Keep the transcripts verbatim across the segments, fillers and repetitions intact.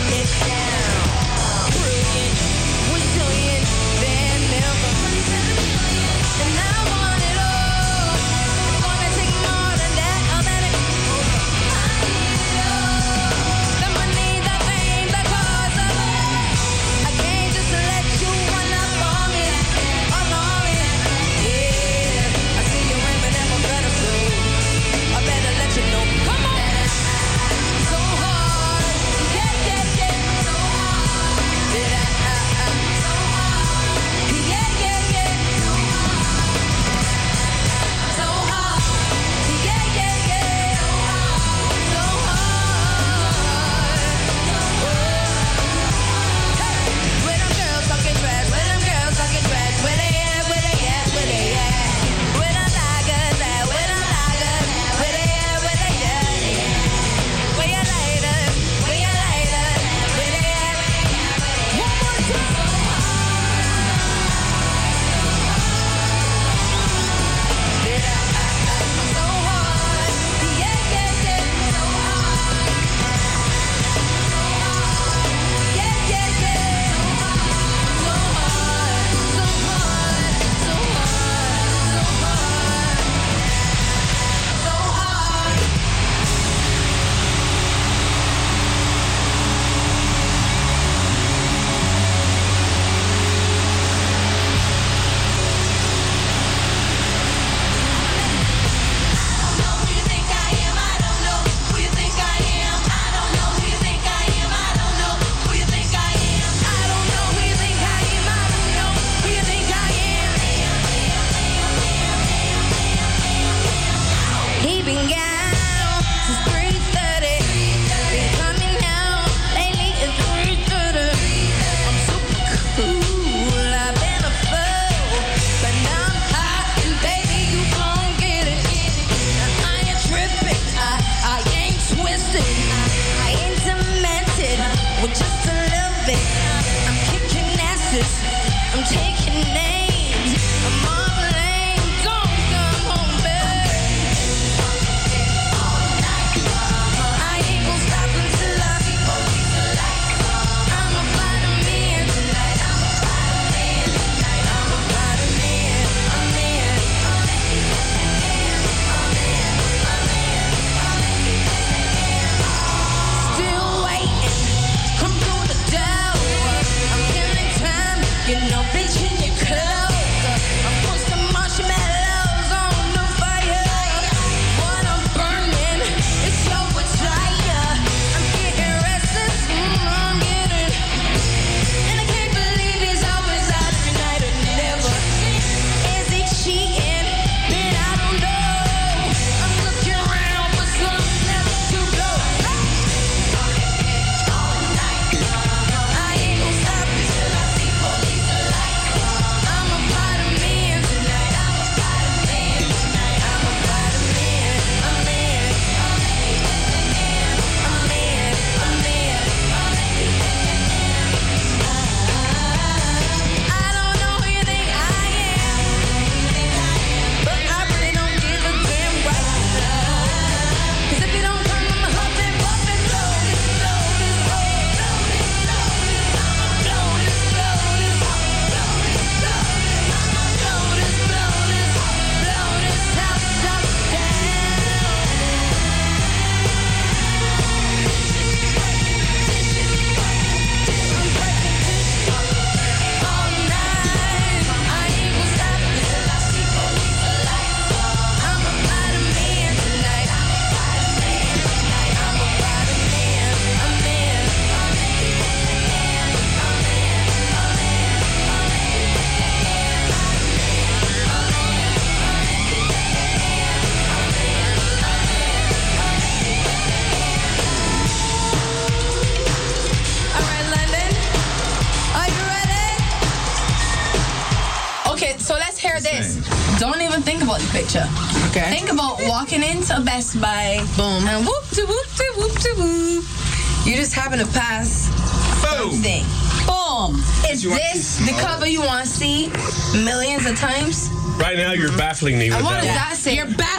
Don't even think about the picture. Okay. Think about walking into Best Buy. Boom. And whoop to whoop to whoop to whoop. You just happen to pass Boom. something. Boom. Is You want this to- the cover you want to see millions of times? Right now, you're baffling me with And what that. does that say? You're baffling me You're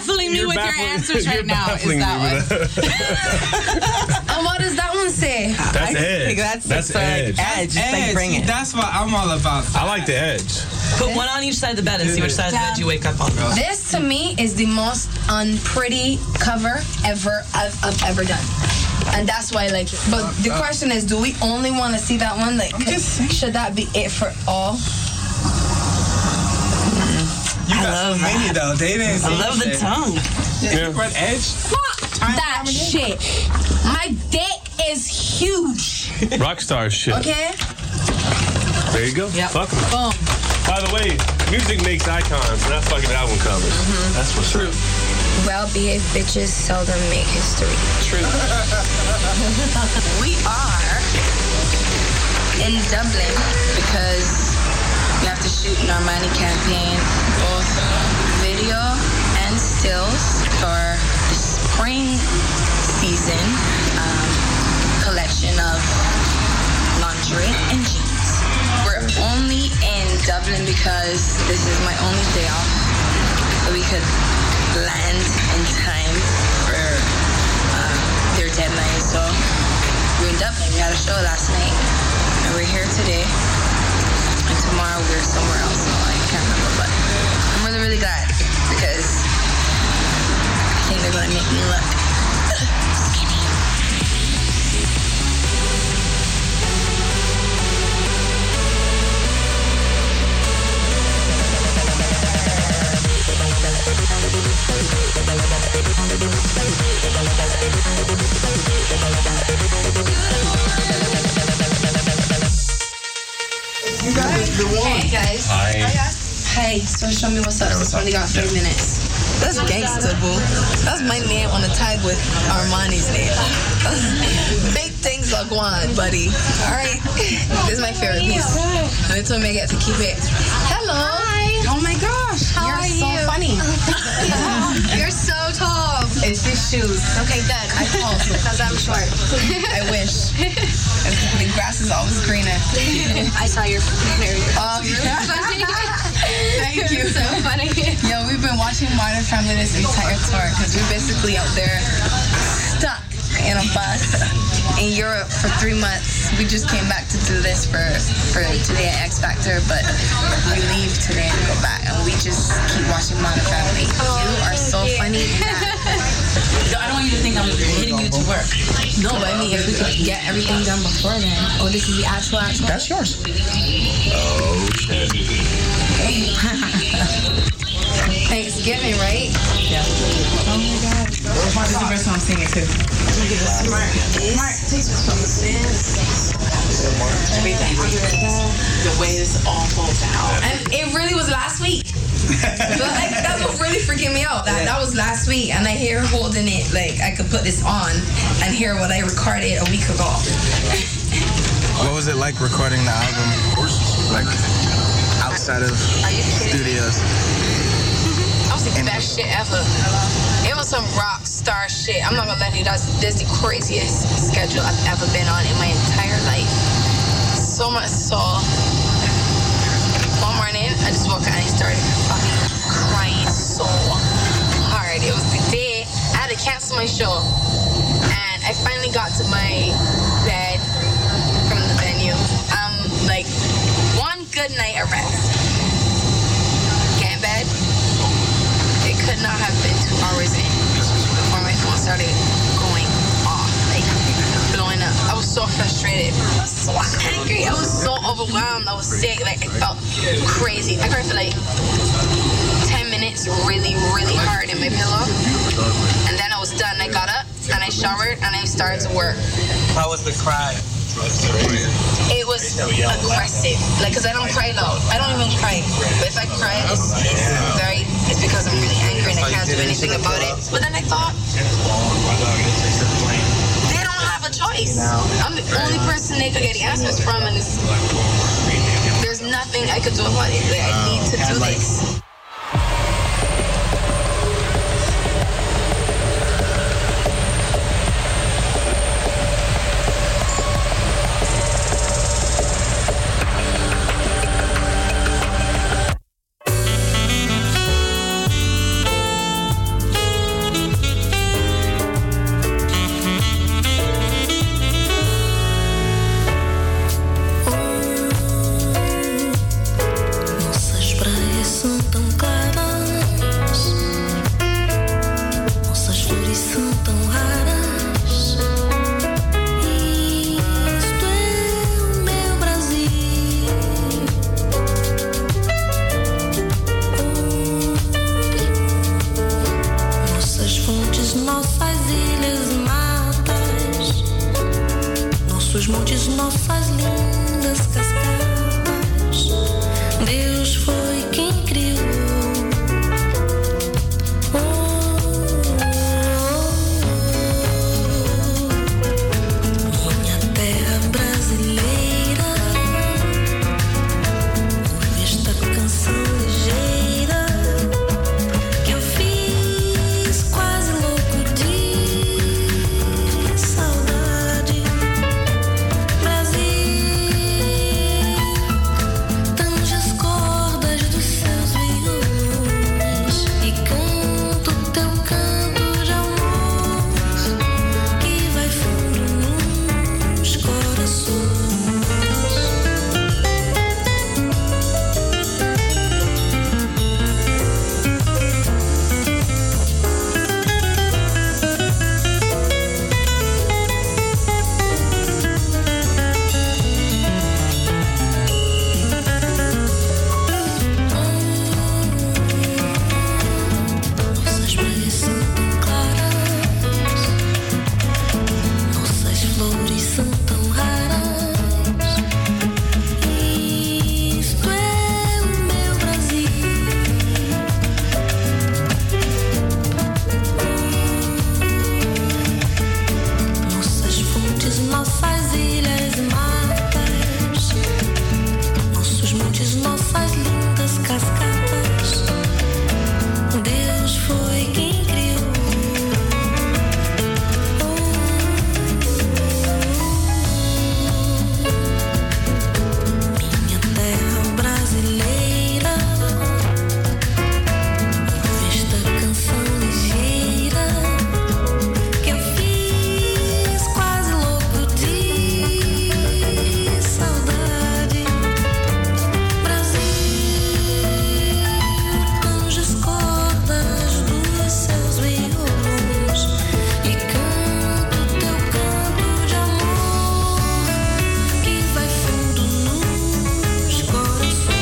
with your baffling- answers right you're now. Is baffling that me one? with that. And what does that one say? That's I edge. think that's, That's like edge. edge. Just like Edge, bring it. That's what I'm all about. I like the edge. Put one on each side of the bed and see which side of the bed you wake up on. This to me is the most unpretty cover ever I've, I've ever done. And that's why I like it. But the question is, do we only want to see that one? Like, should that be it for all? You I got love so many that. though. They didn't I say love the shit. tongue. Yeah. Red edge. Fuck that shit. My dick is huge. Rockstar shit. Okay? There you go. Yep. Fuck 'em. Boom. By the way, music makes icons, and that's fucking album covers. Mm-hmm. That's what's true. Well-behaved bitches seldom make history. True. We are in Dublin because we have to shoot an Armani campaign, both video and stills for the spring season um, collection of lingerie and jeans. We're only in Dublin because this is my only day off, so we could land in time for uh, their deadline. So we're in Dublin. We had a show last night, and we're here today. And tomorrow we're somewhere else. So I can't remember, but I'm really, really glad because I think they're gonna make me look skinny. Hey guys. Hi. Hey, so show me what's up. Since we only got three minutes. That's gangsta, boo. That's my name on the tag with Armani's name. Big things like one, buddy. All right. This is my favorite piece. And they told me I get to keep it. Hello. Hi. Oh my gosh. How You're are so you? funny. You're so tall. It's these shoes. Okay, good. I fall because I'm short. I wish. The grass is always greener. I saw your very Oh, thank you. so funny. Yo, we've been watching Modern Family this entire tour because we're basically out there stuck in a bus in Europe for three months. We just came back to do this for for today at X Factor, but we leave today and go back, and we just keep watching Modern Family. You are so funny. I don't want you to think I'm hitting you to work. No, but I mean, if we could get everything done before then. Oh, this is the actual actual. That's yours. Thanksgiving, right? Yeah. Oh my God. This is the first time I'm seeing it too. Smart. Smart. The way this all falls out. And it really was last week. Like, that's what really freaking me out. That that was last week, and I hear her holding it like I could put this on and hear what I recorded a week ago. What was it like recording the album? Like outside of studios? That was the best shit ever. It was some rock star shit. I'm not gonna let you. That's this the craziest schedule I've ever been on in my entire life. So much so. One morning, I just woke up and I started fucking crying so hard. It was the day I had to cancel my show, and I finally got to my bed from the venue. Um, like one good night of rest. Get in bed. It could not have been two hours in before my phone started going off, like blowing up. I was so frustrated, so angry. I was so overwhelmed. I was sick. Like I felt crazy. I cried for like ten minutes, really, really hard in my pillow, and then I was done. I got up and I showered and I started to work. How was the cry? It was aggressive, like, cause I don't cry loud. I don't even cry. But if I cry, it's, it's very, it's because I'm really angry and I can't do anything about it. But then I thought, they don't have a choice. I'm the only person they could get the answers from, and it's, there's nothing I could do about it. Like, I need to do this. montes, nossas lindas cascatas. Deus foi quem criou. Oh, oh, oh. Minha terra brasileira, ouve esta canção ligeira que eu fiz quase louco de saudade. Brasil, tange as cordas dos seus violões e canto teu canto de amor que vai fundo nos corações. Nossas praias são tão claras, nossas flores são tão raras. Isto é o meu Brasil. Nossas fontes, nossas ilhas e matas, nossos montes, nossas lindas cascatas. Deus foi quem criou. Minha terra brasileira, ouve esta canção ligeira que eu fiz quase louco de saudade. Brasil, tange as cordas dos seus violões e canto teu canto de amor que vai fundo nos corações.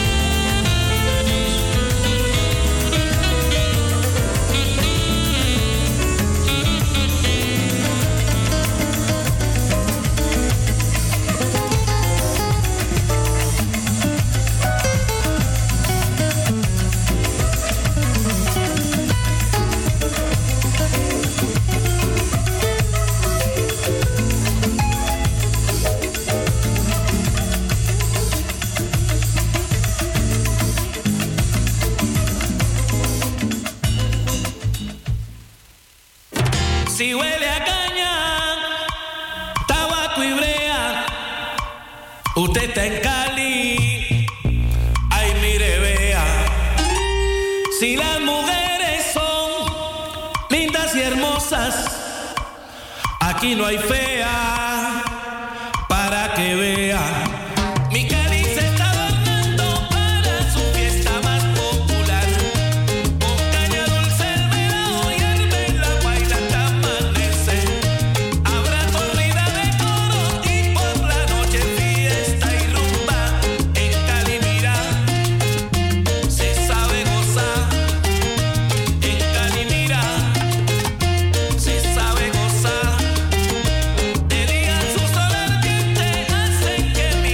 Si huele a caña, tabaco y brea, usted está en Cali, ay mire vea. Si las mujeres son lindas y hermosas, aquí no hay fea, para que vea. Mi Cali se está adornando para su fiesta más popular. Con caña dulce, el melao y el vela baila hasta amanecer. Habrá corrida de toro y por la noche fiesta y rumba. En Cali mira, se sabe gozar. En Cali mira, se sabe gozar. De día su sol ardiente hacen que mi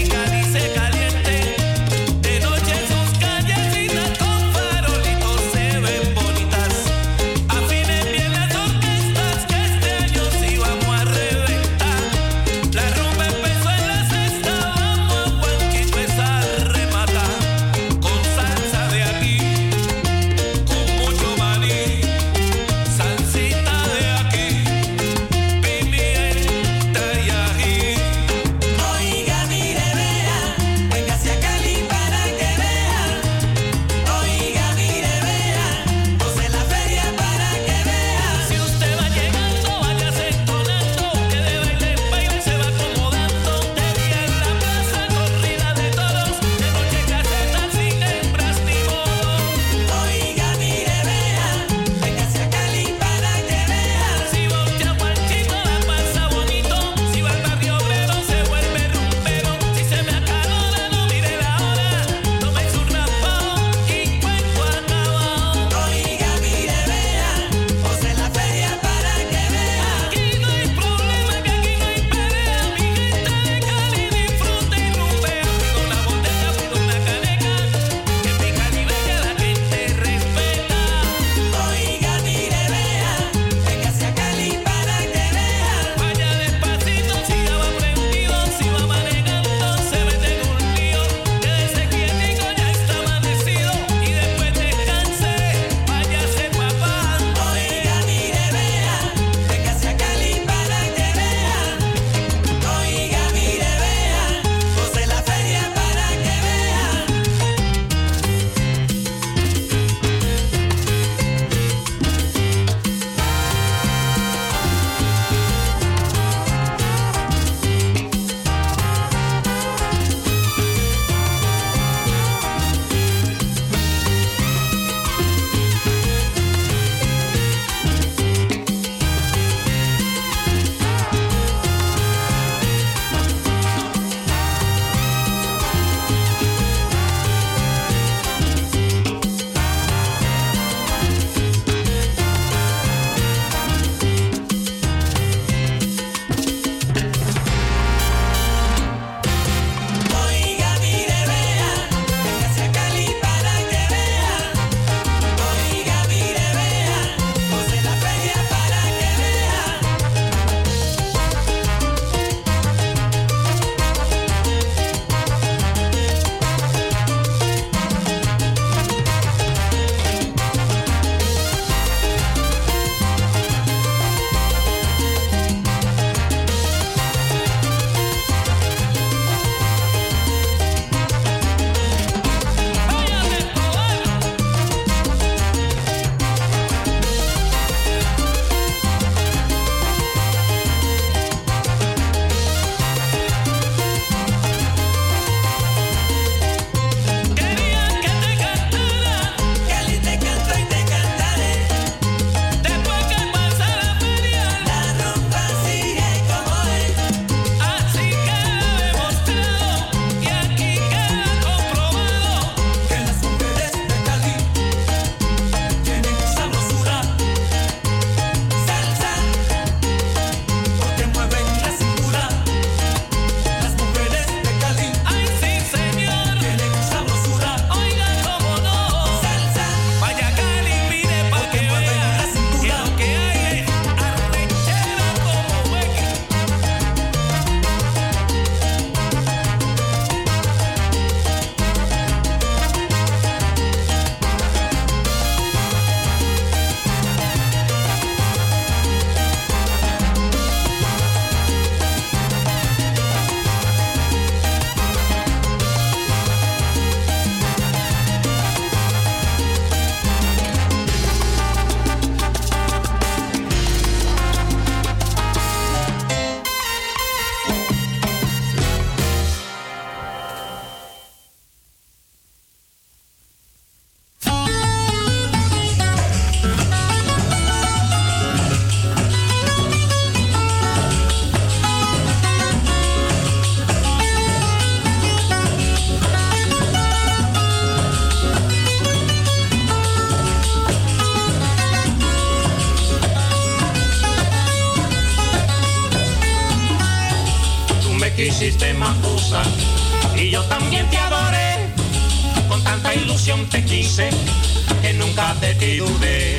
quisiste Macusa y yo también te adoré. Con tanta ilusión te quise que nunca de ti dudé.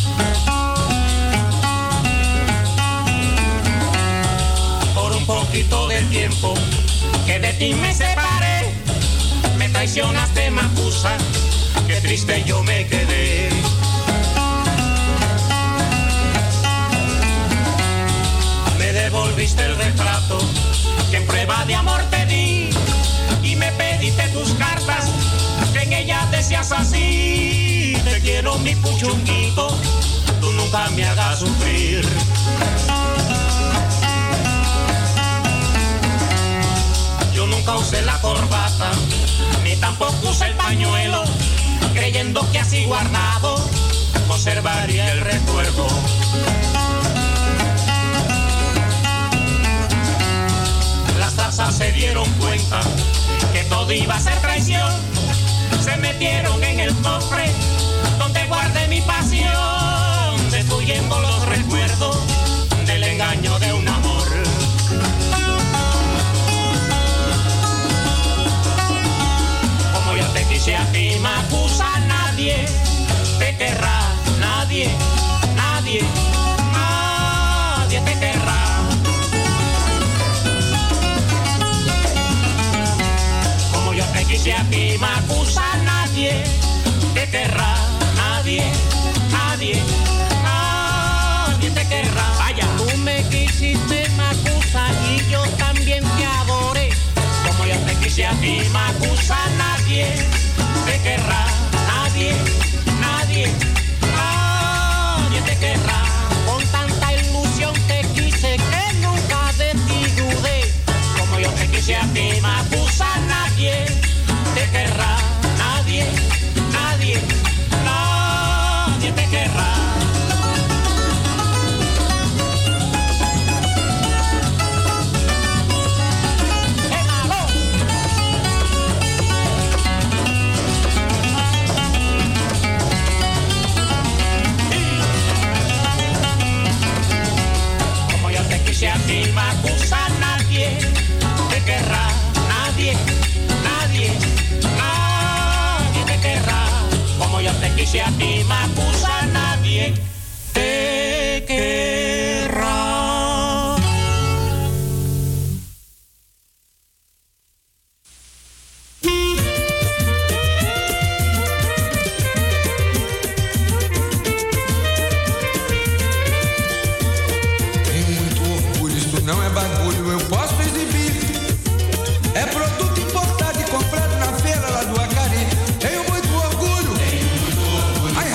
Por un poquito de tiempo que de ti me separé, me traicionaste Macusa, qué triste yo me quedé. Me devolviste el retrato que en prueba de amor te di y me pediste tus cartas que en ellas decías así: te quiero mi puchunguito, tú nunca me hagas sufrir. Yo nunca usé la corbata ni tampoco usé el pañuelo, creyendo que así guardado conservaría el recuerdo. Las tazas se dieron cuenta que todo iba a ser traición, se metieron en el cofre donde guardé mi pasión, destruyendo los recuerdos del engaño de un amor. Como yo te quise a ti, Macusa, nadie te querrá, nadie, nadie, nadie te querrá. Como yo te quise a ti, Macusa, nadie te querrá, nadie, nadie, nadie te querrá. Vaya, tú me quisiste, Macusa, y yo también te adoré. Como yo te quise a ti, Macusa, nadie te querrá, nadie, nadie, nadie te querrá. Con tanta ilusión te quise que nunca de ti dudé. Como yo te quise a ti, Macusa, nadie te querrá, nadie, nadie, nadie te querrá. A ti, Macusa, nadie te querrá, nadie, nadie, nadie te querrá. Como yo te quise a ti, Macusa, nadie te querrá. Não é bagulho, eu posso exibir. É produto importado e comprado na feira lá do Acari. Tenho muito orgulho. Tenho muito orgulho. Aí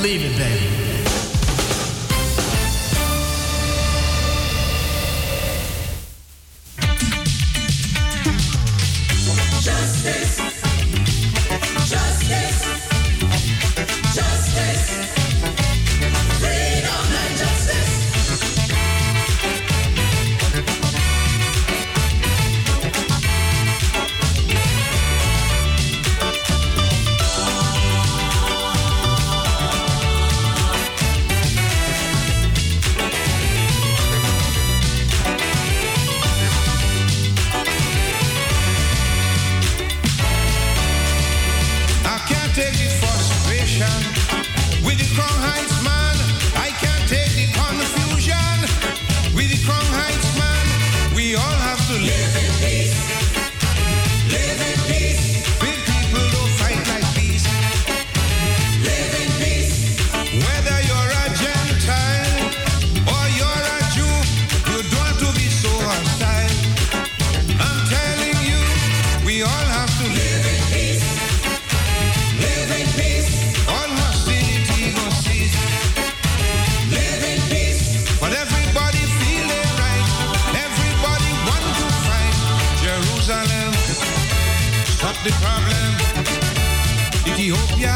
Believe it, baby. Justice, justice, justice, freedom and justice. Take the frustration with the Crown Heights man. I can't take the confusion with the Crown Heights man. We all have to live in peace. Live in peace. Big people don't fight like peace. Live in peace. Whether you're a Gentile or you're a Jew, you don't have to be so hostile. I'm telling you, we all have to live in peace. Live in peace. All hostility go cease. Live in peace. But everybody feeling right. Everybody want to fight. Jerusalem, stop the problem. Ethiopia,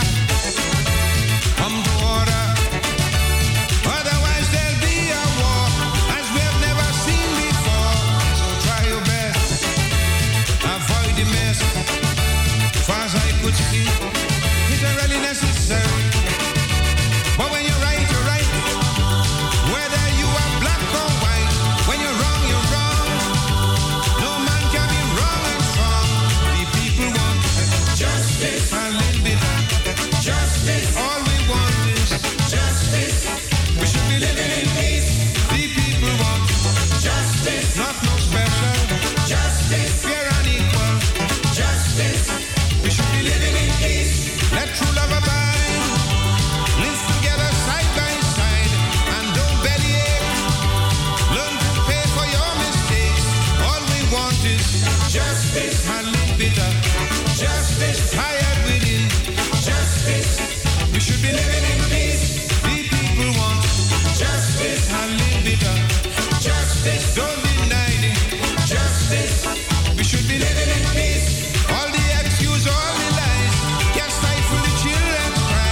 come to order. Otherwise there'll be a war as we have never seen before. So try your best. Avoid the mess. Far as I could see, isn't really necessary. But when you're right, you're right. Whether you are black or white, when you're wrong, you're wrong. No man can be wrong and strong. The people want justice, a little bit of justice. All we want is justice. We should be living in peace. The people want justice, not no special justice, fair and equal justice. We should be living in peace. Let true love abide. Live together side by side and don't bellyache. Learn to pay for your mistakes. All we want is justice. A little bit of justice. Tired within justice. We should be living in peace. The people want justice. A little bit of justice. Don't deny it. Justice. We should be living in peace. All the excuse, all the lies, can't stifle the children's cry.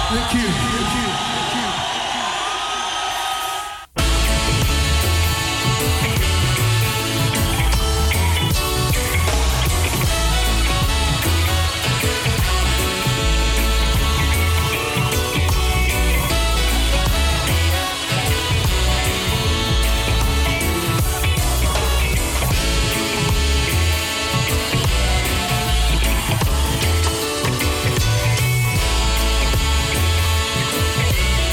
Thank you. Thank you. Thank you.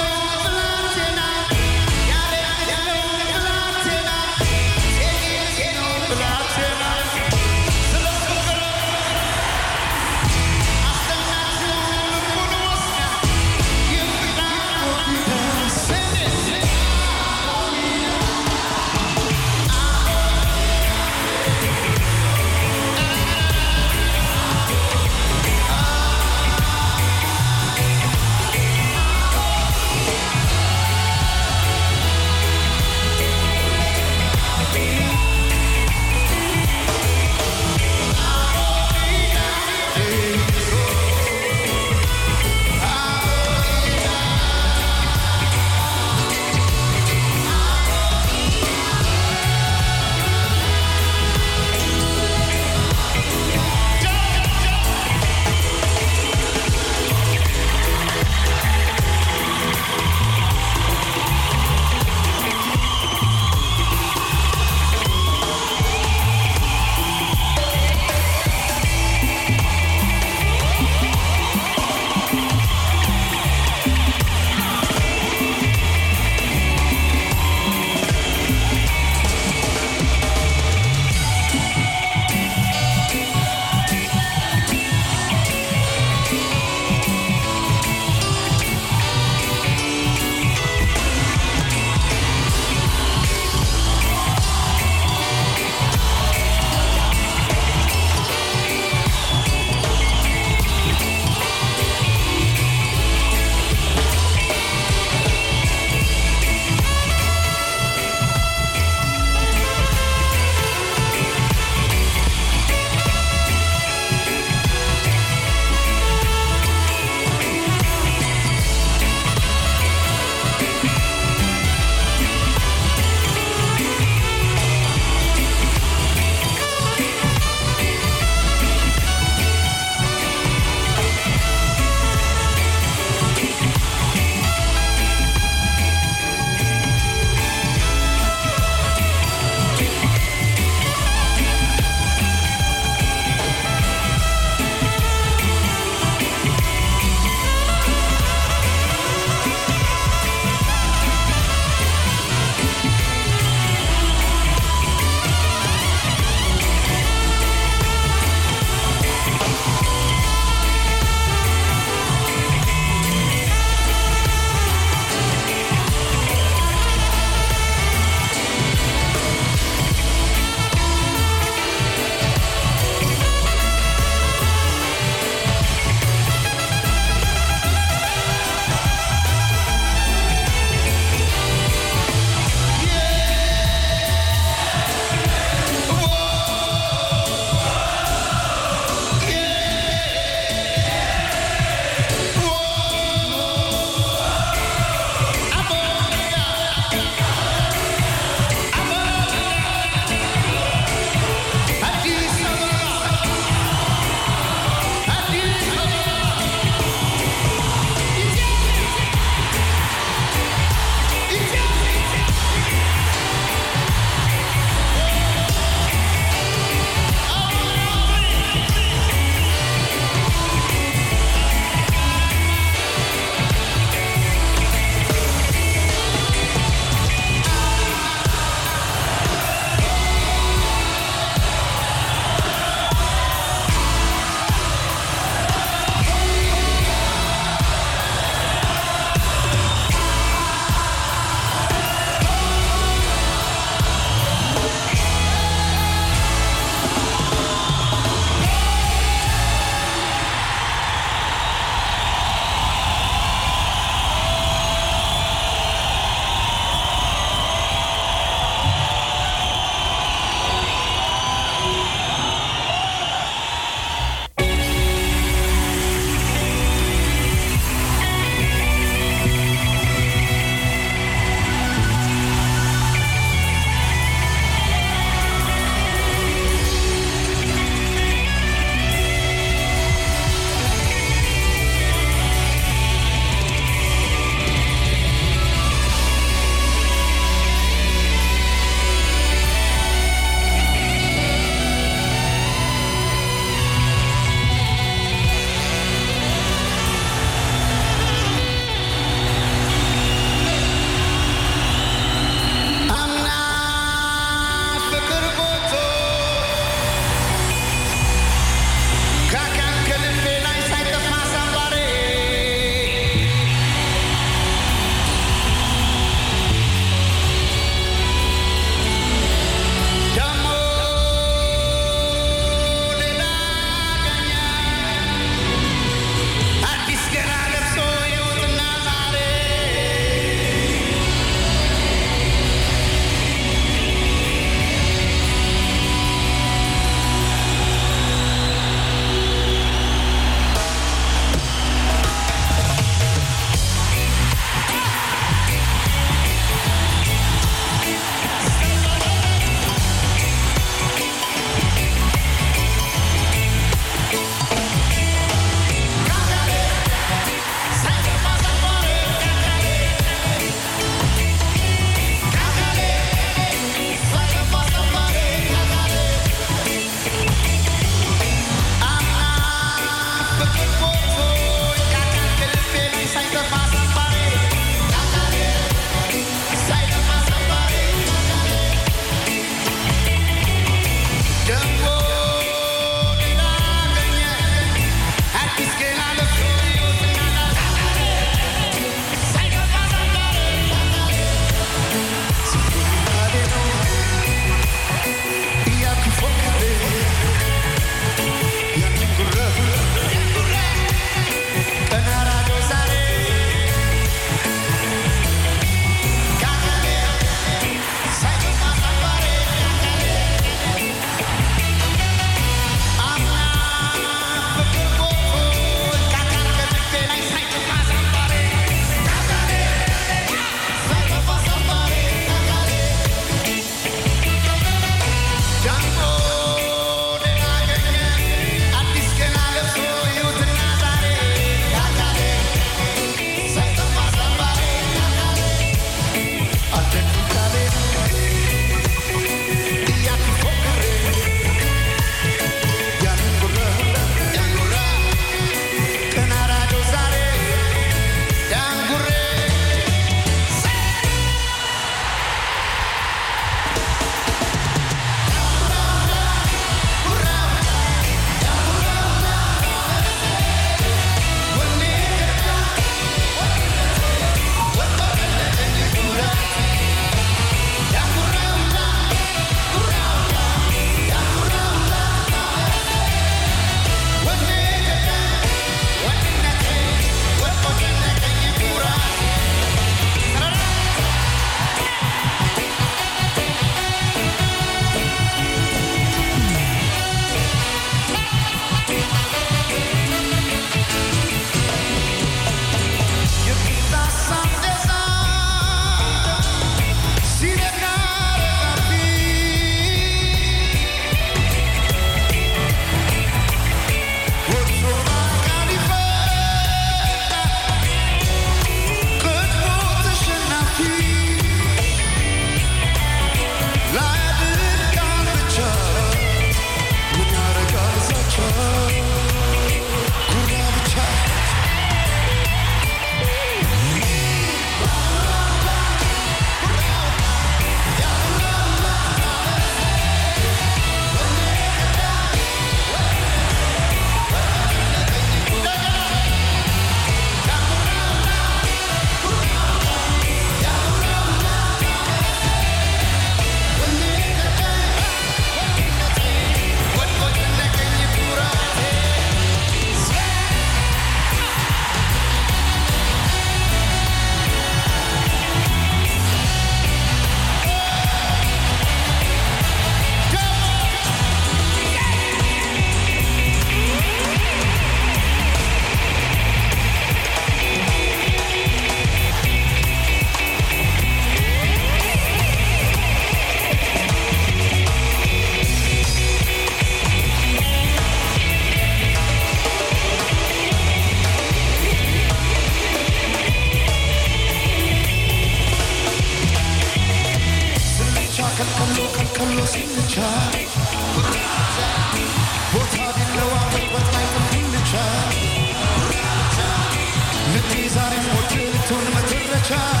time.